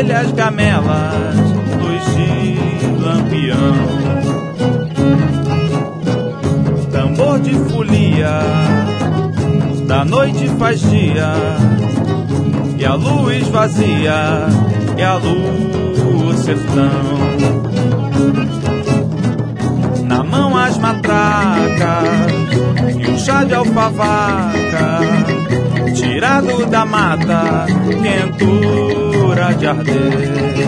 vermelhas gamelas, luz de lampião, tambor de folia, da noite faz dia, e a luz vazia, e a luz sertão. Na mão as matracas e um chá de alfavaca, tirado da mata, quentura de arder.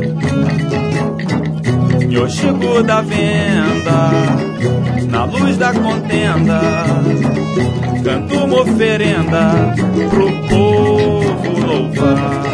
E o Chico da venda, na luz da contenda, canto uma oferenda pro povo louvar.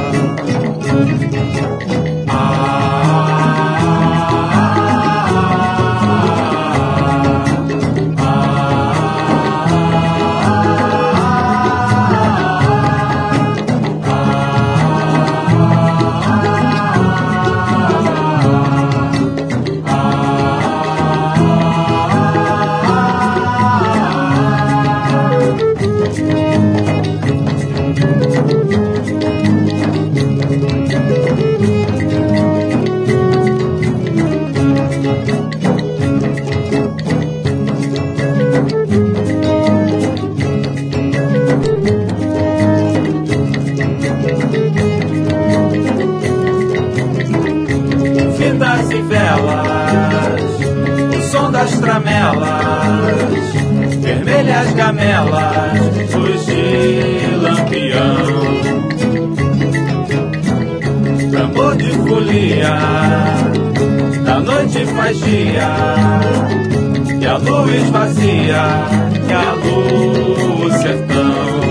Fitas e velas, o som das tramelas, vermelhas gamelas, luz de lampião, tambor de folia, da noite faz dia, e a luz vazia, e a luz sertão.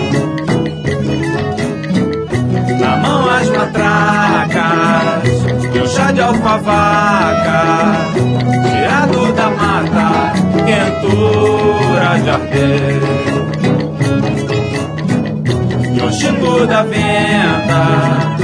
Na mão as matracas e um chá de alfavaca, tirado da mata, quentura de arder. E o Chico da venda,